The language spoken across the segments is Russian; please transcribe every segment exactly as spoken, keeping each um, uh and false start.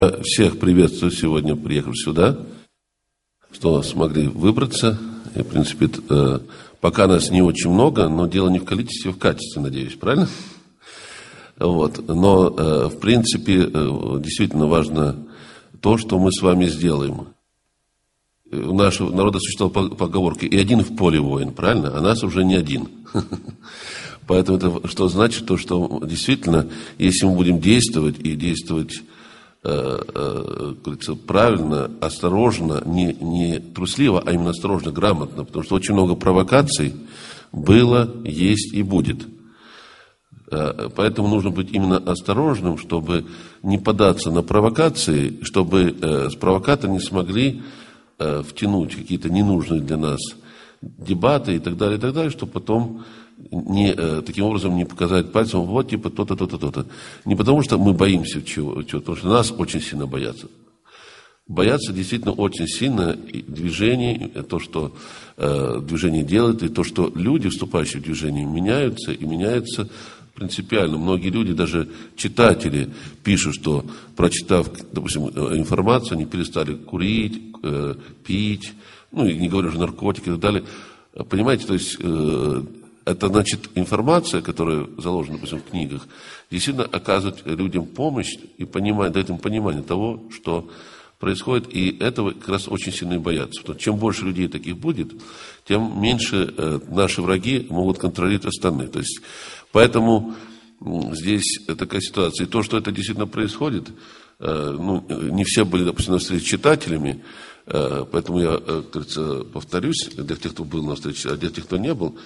Всех приветствую сегодня, приехав сюда, что смогли выбраться. И, в принципе, пока нас не очень много, но дело не в количестве, а в качестве, надеюсь, правильно? Вот. Но, в принципе, действительно важно то, что мы с вами сделаем. У нашего народа существовала поговорка «и один в поле воин», правильно? А нас уже не один. Поэтому это что значит? То, что действительно, если мы будем действовать и действовать говорится, правильно, осторожно, не, не трусливо, а именно осторожно, грамотно, потому что очень много провокаций было, есть и будет. Поэтому нужно быть именно осторожным, чтобы не поддаться на провокации, чтобы с провокаторами не смогли втянуть какие-то ненужные для нас дебаты и так далее, и так далее, чтобы потом не, таким образом не показать пальцем, вот типа то-то, то-то, то-то. Не потому что мы боимся чего, чего, потому что нас очень сильно боятся. Боятся действительно очень сильно движений, то, что э, движение делает, и то, что люди, вступающие в движение, меняются, и меняются принципиально. Многие люди, даже читатели, пишут, что, прочитав, допустим, информацию, они перестали курить, э, пить, ну, и не говорю уже наркотики и так далее. Понимаете, то есть... Э, Это значит, информация, которая заложена, допустим, в книгах, действительно оказывает людям помощь и понимает, дает им понимание того, что происходит. И этого как раз очень сильно и боятся. Потому что чем больше людей таких будет, тем меньше э, наши враги могут контролировать остальных. То есть, поэтому э, здесь такая ситуация. И то, что это действительно происходит, э, ну, не все были, допустим, на встрече с читателями. Поэтому я, как говорится, повторюсь, для тех, кто был на встрече, а для тех, кто не был,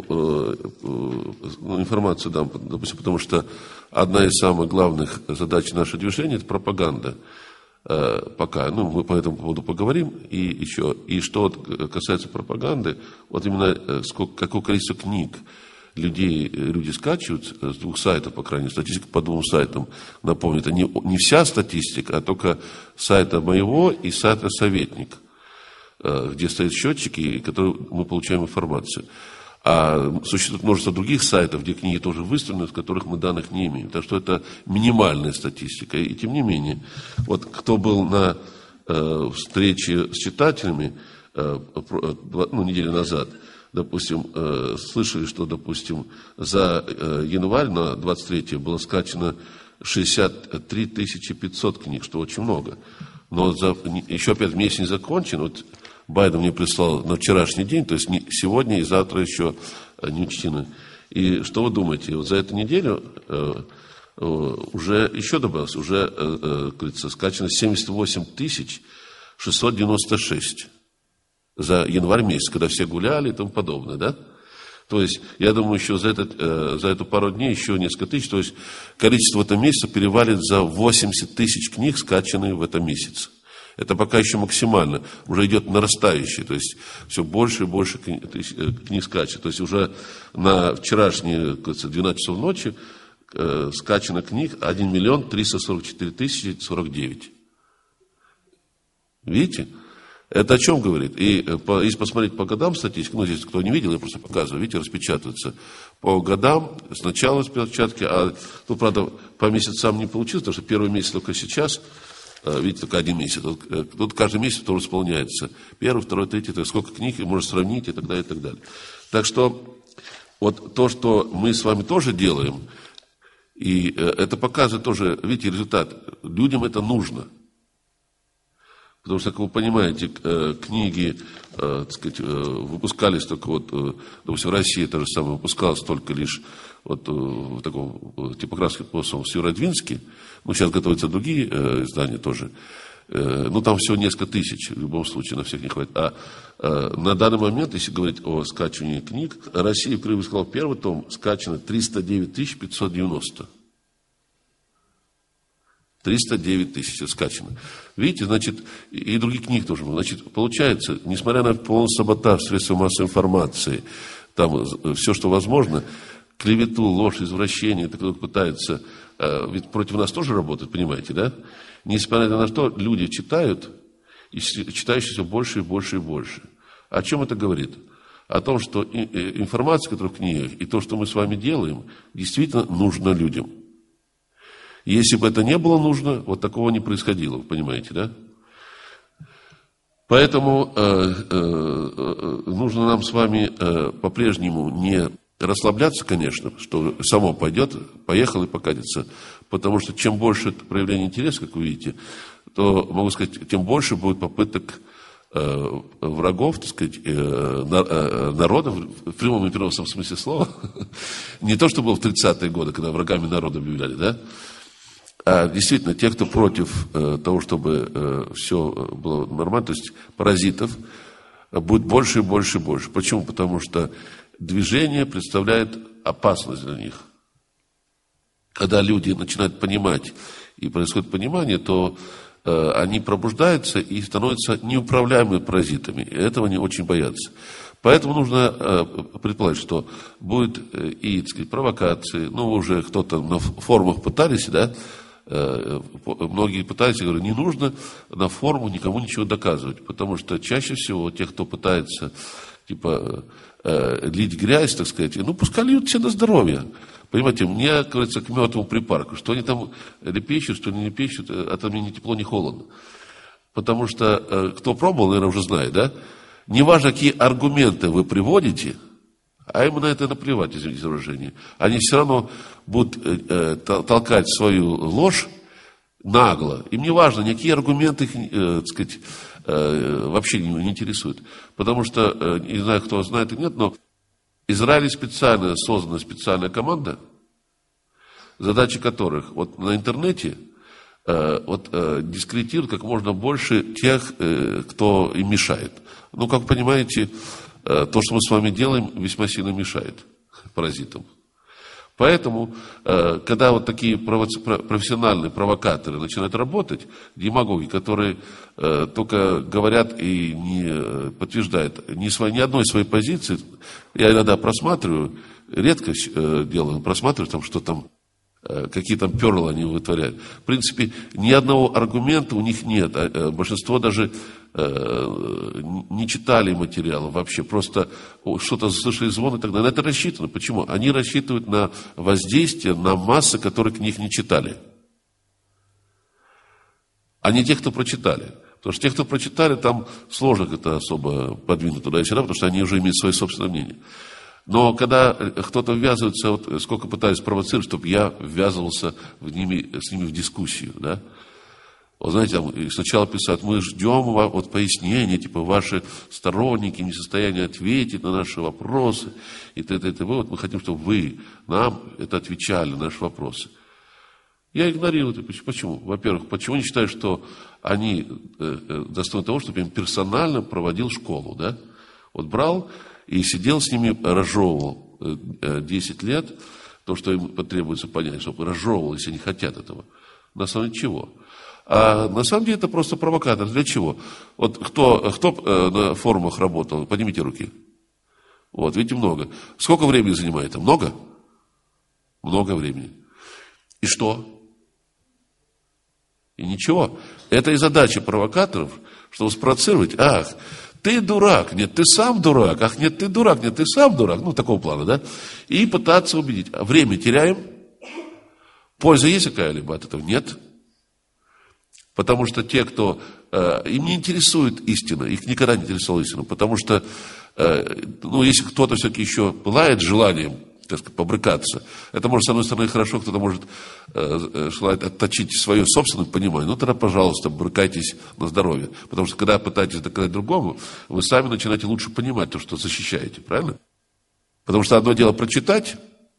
информацию дам, допустим, потому что одна из самых главных задач нашего движения – это пропаганда. Пока, ну, мы по этому поводу поговорим, и еще, и что касается пропаганды, вот именно сколько, какое количество книг людей, люди скачивают с двух сайтов, по крайней мере, статистика по двум сайтам, напомню, это не, не вся статистика, а только сайта моего и сайта «Советник», где стоят счетчики, которые мы получаем информацию. А существует множество других сайтов, где книги тоже выставлены, с которых мы данных не имеем. Так что это минимальная статистика. И тем не менее, вот кто был на э, встрече с читателями э, ну, неделю назад, допустим, э, слышали, что, допустим, за э, январь на двадцать третье было скачано шестьдесят три тысячи пятьсот книг, что очень много. Но за, еще опять месяц не закончен. Вот Байден мне прислал на вчерашний день, то есть не, сегодня и завтра еще э, не учтены. И что вы думаете, вот за эту неделю э, э, уже еще добавилось, уже, э, э, говорится, скачано семьдесят восемь тысяч шестьсот девяносто шесть. За январь месяц, когда все гуляли и тому подобное, да? То есть, я думаю, еще за, этот, э, за эту пару дней еще несколько тысяч, то есть, количество в этом месяце перевалит за восемьдесят тысяч книг, скачанные в этом месяце. Это пока еще максимально, уже идет нарастающий, то есть, все больше и больше книг, книг скачет. То есть, уже на вчерашние, кажется, двенадцать часов ночи э, скачано книг один миллион триста сорок четыре тысячи сорок девять. Видите? Это о чем говорит? И по, если посмотреть по годам статистику, ну, здесь кто не видел, я просто показываю, видите, распечатывается. По годам, сначала распечатки, а, ну, правда, по месяцам не получилось, потому что первый месяц только сейчас, видите, только один месяц. Тут, тут каждый месяц тоже исполняется. Первый, второй, третий, то есть сколько книг, можно сравнить и так далее, и так далее. Так что, вот то, что мы с вами тоже делаем, и это показывает тоже, видите, результат. Людям это нужно. Потому что, как вы понимаете, книги, так сказать, выпускались только вот, допустим, в России это же самое выпускалось только лишь вот в таком типографском способе в Северодвинске. Ну, сейчас готовятся другие издания тоже. Ну, там всего несколько тысяч, в любом случае, на всех не хватит. А на данный момент, если говорить о скачивании книг, Россия выпускала первый том, скачано триста девять тысяч пятьсот девяносто. триста девять тысяч скачано. Видите, значит, и других книг тоже. Значит, получается, несмотря на полный саботаж средств массовой информации, там все, что возможно, клевету, ложь, извращение, это кто-то пытается, ведь против нас тоже работает, понимаете, да? Несмотря на то, люди читают, и читающие все больше и больше и больше. О чем это говорит? О том, что информация, которая в книгах, и то, что мы с вами делаем, действительно нужно людям. Если бы это не было нужно, вот такого не происходило, вы понимаете, да? Поэтому э, э, нужно нам с вами э, по-прежнему не расслабляться, конечно, что само пойдет, поехал и покатится. Потому что чем больше проявление интереса, как вы видите, то, могу сказать, тем больше будет попыток э, врагов, так сказать, э, народов, в прямом и переносном смысле слова. Не то, что было в тридцатые годы, когда врагами народа объявляли, да? А действительно, те, кто против э, того, чтобы э, все было нормально, то есть паразитов, будет больше и больше и больше. Почему? Потому что движение представляет опасность для них. Когда люди начинают понимать, и происходит понимание, то э, они пробуждаются и становятся неуправляемыми паразитами. И этого они очень боятся. Поэтому нужно э, предположить, что будет э, и, так сказать, провокации. Ну, уже кто-то на форумах пытались, да, э, многие пытались, я говорю, не нужно на форуму никому ничего доказывать, потому что чаще всего те, кто пытается, типа, э, лить грязь, так сказать, ну, пускай льют все на здоровье. Понимаете, мне, как говорится, к мертвому припарку. Что они там лепещут, что не лепещут, это мне ни тепло, ни холодно. Потому что, э, кто пробовал, наверное, уже знает, да? Неважно, какие аргументы вы приводите, а им на это наплевать, извините за выражение, они все равно будут э, толкать свою ложь нагло. Им не важно, никакие аргументы их, э, так сказать, э, вообще не, не интересуют. Потому что, э, не знаю, кто знает или нет, но в Израиле специально создана специальная команда, задача которых вот на интернете э, вот, э, дискредитирует как можно больше тех, э, кто им мешает. Ну, как вы понимаете, э, то, что мы с вами делаем, весьма сильно мешает паразитам. Поэтому, э, когда вот такие провоци... профессиональные провокаторы начинают работать, демагоги, которые э, только говорят и не подтверждают ни, своей, ни одной своей позиции, я иногда просматриваю, редко э, делаю, просматриваю, там, что там, э, какие там перла они вытворяют. В принципе, ни одного аргумента у них нет. А, э, большинство даже э, не читали материалы вообще, просто что-то слышали звон и так далее. На это рассчитано. Почему? Они рассчитывают на воздействие на массы, которые книг не читали. А не те, кто прочитали. Потому что те, кто прочитали, там сложно как-то особо подвинуть туда и сюда, потому что они уже имеют свое собственное мнение. Но когда кто-то ввязывается, вот сколько пытаюсь провоцировать, чтобы я ввязывался в ними, с ними в дискуссию, да. Вот знаете, сначала писать, мы ждем вот пояснения, типа ваши сторонники не в состоянии ответить на наши вопросы, и т.д. и т.п. Вот мы хотим, чтобы вы нам это отвечали на наши вопросы. Я игнорирую это. Почему? Во-первых, почему не считаю, что они достойны того, чтобы я им персонально проводил школу, да? Вот брал и сидел с ними, разжевывал десять лет, то, что им потребуется понять, чтобы разжевывал, если они хотят этого. На самом деле чего? А на самом деле это просто провокатор. Для чего? Вот кто, кто на форумах работал, поднимите руки. Вот, видите, много. Сколько времени занимает? Много? Много времени. И что? И ничего. Это и задача провокаторов, чтобы спровоцировать. Ах, ты дурак, нет, ты сам дурак. Ах, нет, ты дурак, нет, ты сам дурак. Ну, такого плана, да? И пытаться убедить. А время теряем. Польза есть какая-либо от этого? Нет. Потому что те, кто... Э, им не интересует истина, их никогда не интересовала истина. Потому что, э, ну, если кто-то все-таки еще пылает желанием, так сказать, побрыкаться, это может, с одной стороны, хорошо, кто-то может э, желать отточить свое собственное понимание. Ну, тогда, пожалуйста, брыкайтесь на здоровье. Потому что, когда пытаетесь доказать другому, вы сами начинаете лучше понимать то, что защищаете. Правильно? Потому что одно дело прочитать,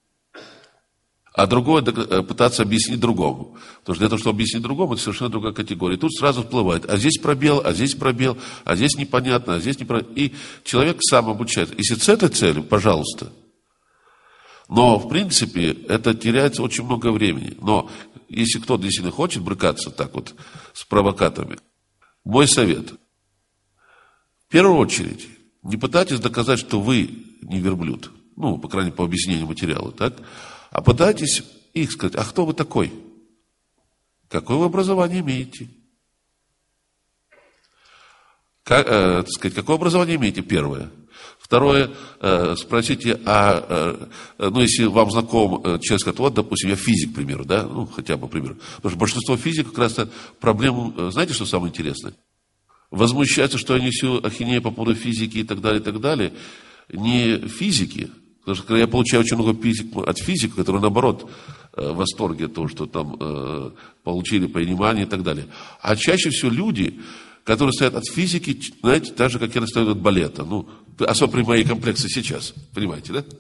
а другое пытаться объяснить другому. Потому что для того, чтобы объяснить другому, это совершенно другая категория. И тут сразу всплывает, а здесь пробел, а здесь пробел, а здесь непонятно, а здесь непонятно. И человек сам обучается. Если с этой целью, пожалуйста. Но, в принципе, это теряется очень много времени. Но если кто-то действительно хочет брыкаться так вот с провокаторами, мой совет. В первую очередь, не пытайтесь доказать, что вы не верблюд. Ну, по крайней мере, по объяснению материала, так? А пытайтесь их сказать, а кто вы такой? Какое вы образование имеете? Как, э, так сказать, какое образование имеете? Первое. Второе, спросите, а, ну, если вам знаком человек, скажет, вот, допустим, я физик, к примеру, да, ну, хотя бы, к примеру. Потому что большинство физиков как раз проблему, знаете, что самое интересное? Возмущаются, что я несу ахинею по поводу физики и так далее, и так далее. Не физики, потому что когда я получаю очень много физик, от физиков, которые, наоборот, в восторге от того, что там э, получили понимание и так далее. А чаще всего люди, которые стоят от физики, знаете, так же, как я стою от балета. Ну, особенно при моей комплекции сейчас. Понимаете, да?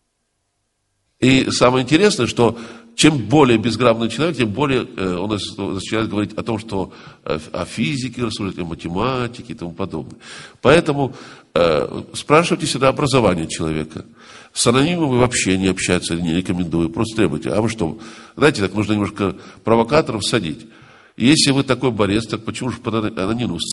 И самое интересное, что чем более безграмотный человек, тем более э, он начинает говорить о том, что э, о физике рассуждать, о математике и тому подобное. Поэтому э, спрашивайте всегда образование человека. С анонимами вообще не общаться, не рекомендую. Просто требуйте. А вы что? Знаете, так нужно немножко провокаторов садить. Если вы такой борец, так почему же под анонимным?